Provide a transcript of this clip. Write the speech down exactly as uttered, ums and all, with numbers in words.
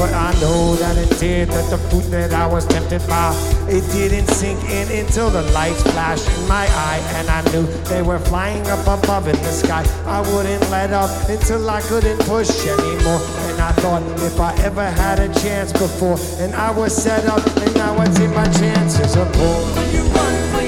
But I know that it did, that the food that I was tempted by, it didn't sink in until the lights flashed in my eye. And I knew they were flying up above in the sky. I wouldn't let up until I couldn't push anymore. And I thought if I ever had a chance before, and I was set up, and now I'd take my chances of more. You run